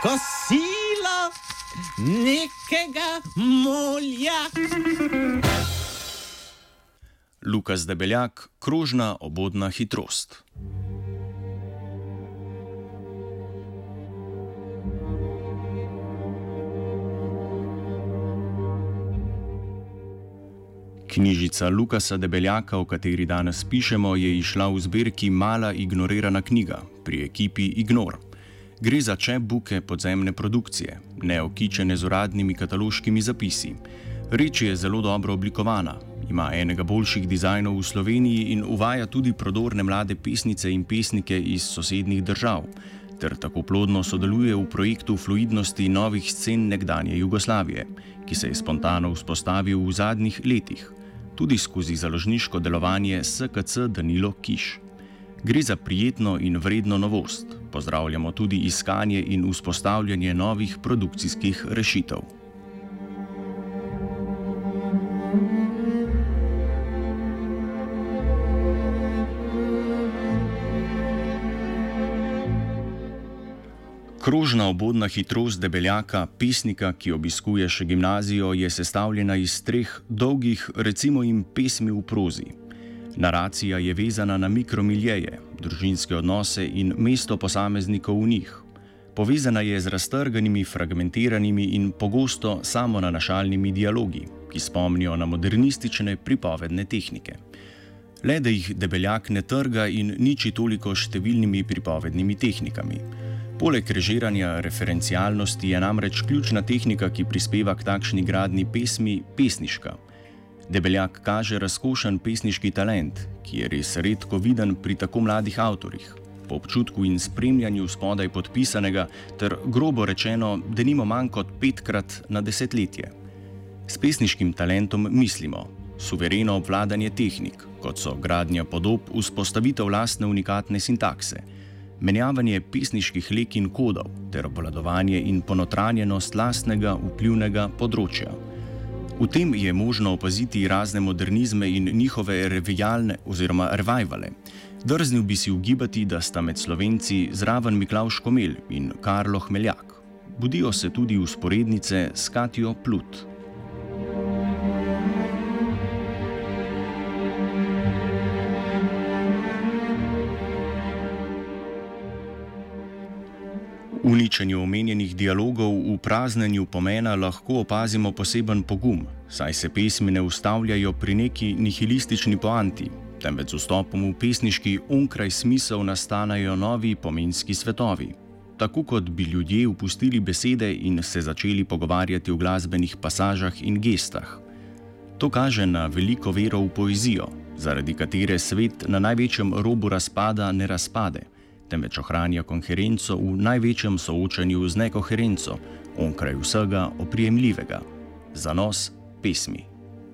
kosilo nekega molja. Lukas Debeljak, krožna obodna hitrost. Knjižica Lukasa Debeljaka, o kateri danes pišemo, je izšla v zbirki Mala ignorirana knjiga pri ekipi Ignor. Gre za chapbooke podzemne produkcije, neokičene z uradnimi kataloškimi zapisi. Reč je zelo dobro oblikovana, ima enega boljših dizajnov v Sloveniji in uvaja tudi prodorne mlade pesnice in pesnike iz sosednjih držav, ter tako plodno sodeluje v projektu fluidnosti novih scen nekdanje Jugoslavije, ki se je spontano vzpostavil v zadnjih letih, tudi skozi založniško delovanje SKC Danilo Kiš. Gre za prijetno in vredno novost. Pozdravljamo tudi iskanje in vzpostavljanje novih produkcijskih rešitev. Krožna obodna hitrost Debeljaka, pesnika, ki obiskuje še gimnazijo, je sestavljena iz 3 dolgih, recimo jim, pesmi v prozi. Naracija je vezana na mikromiljeje, družinske odnose in mesto posameznikov v njih. Povezana je z raztrganimi, fragmentiranimi in pogosto samonanašalnimi dialogi, ki spomnijo na modernistične pripovedne tehnike. Le da jih Debeljak ne trga in niči toliko številnimi pripovednimi tehnikami. Poleg režiranja referencialnosti je namreč ključna tehnika, ki prispeva k takšni gradnji pesmi, pesniška. Debeljak kaže razkošen pesniški talent, ki je res redko viden pri tako mladih avtorjih. Po občutku in spremljanju spodaj podpisanega ter grobo rečeno, denimo manj kot 5-krat na desetletje. S pesniškim talentom mislimo suvereno obvladanje tehnik, kot so gradnja podob, vzpostavitev lastne unikatne sintakse, menjavanje pesniških lek in kodov ter obvladovanje in ponotranjenost lastnega vplivnega področja. V tem je možno opaziti razne modernizme in njihove revijalne oziroma revivale. Drznil bi si ugibati, da sta med Slovenci zraven Miklavž Komelj in Karlo Hmeljak. Budijo se tudi vzporednice s Katjo Plut. V uničenju omenjenih dialogov, v praznenju pomena lahko opazimo poseben pogum, saj se pesmi ne ustavljajo pri neki nihilistični poanti, temveč z vstopom v pesniški onkraj smisel nastanajo novi pomenski svetovi. Tako kot bi ljudje opustili besede in se začeli pogovarjati o glasbenih pasažah in gestah. To kaže na veliko vero v poezijo, zaradi katere svet na največjem robu razpada ne razpade, temveč ohranja koherenco v največjem soočanju z nekoherenco, onkraj vsega oprijemljivega. Zanos pesmi.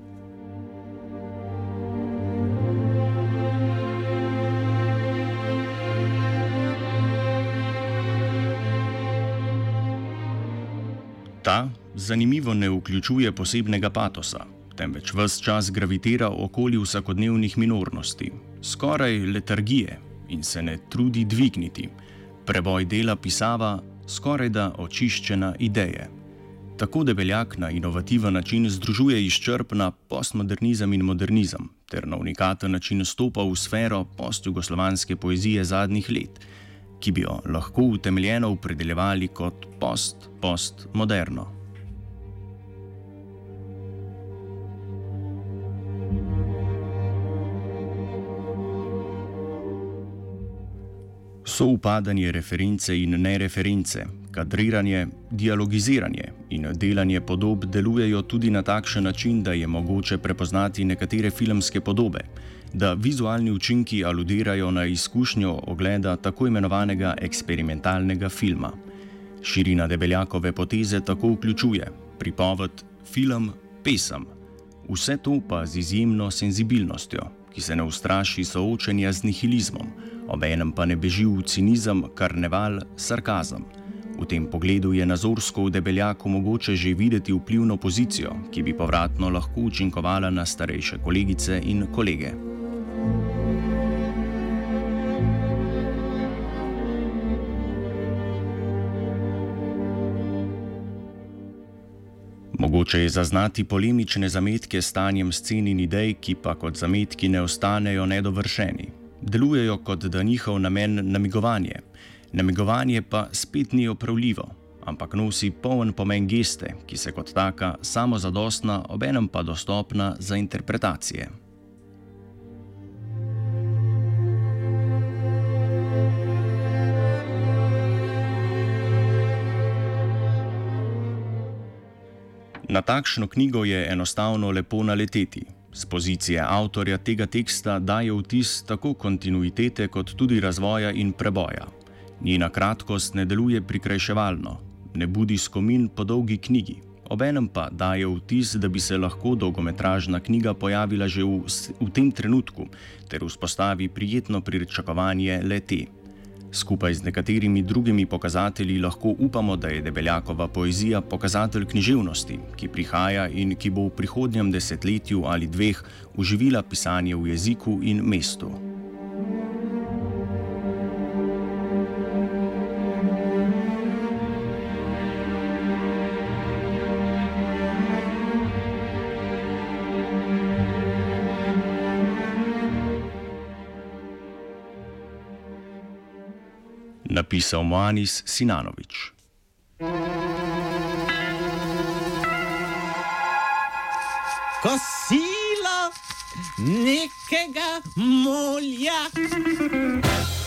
Ta zanimivo ne vključuje posebnega patosa, temveč ves čas gravitira okoli vsakodnevnih minornosti, skoraj letargije, in se ne trudi dvigniti. Preboj dela pisava, skorajda očiščena ideje. Tako Debeljak na inovativen način združuje izčrpna postmodernizem in modernizem, ter na unikaten način stopa v sfero postjugoslovanske poezije zadnjih let, ki bi jo lahko utemeljeno opredeljevali kot postmoderno. Soupadanje reference in nereference, kadriranje, dialogiziranje in delanje podob delujejo tudi na takšen način, da je mogoče prepoznati nekatere filmske podobe, da vizualni učinki aludirajo na izkušnjo ogleda tako imenovanega eksperimentalnega filma. Širina Debeljakove poteze tako vključuje pripoved, film, pesem, vse to pa z izjemno senzibilnostjo, ki se ne ustraši soočenja z nihilizmom, obenem pa ne beži v cinizem, karneval, sarkazem. V tem pogledu je nazorsko v Debeljaku mogoče že videti vplivno pozicijo, ki bi povratno lahko učinkovala na starejše kolegice in kolege. Mogoče je zaznati polemične zametke s stanjem scen in idej, ki pa kot zametki ne ostanejo nedovršeni. Delujejo kot da njihov namen namigovanje. Namigovanje pa spet ni opravljivo, ampak nosi poln pomen geste, ki se kot taka samozadostna, obenem pa dostopna za interpretacije. Na takšno knjigo je enostavno lepo naleteti. Z pozicije avtorja tega teksta daje vtis tako kontinuitete kot tudi razvoja in preboja. Njena kratkost ne deluje prikrajševalno, ne budi skomin po dolgi knjigi, obenem pa daje vtis, da bi se lahko dolgometražna knjiga pojavila že v tem trenutku ter vzpostavi prijetno pričakovanje le-te. Skupaj z nekaterimi drugimi pokazatelji lahko upamo, da je Debeljakova poezija pokazatelj književnosti, ki prihaja in ki bo v prihodnjem desetletju ali dveh oživila pisanje v jeziku in mestu. Napisal Moanis Sinanović. Kosilo nekega mulja.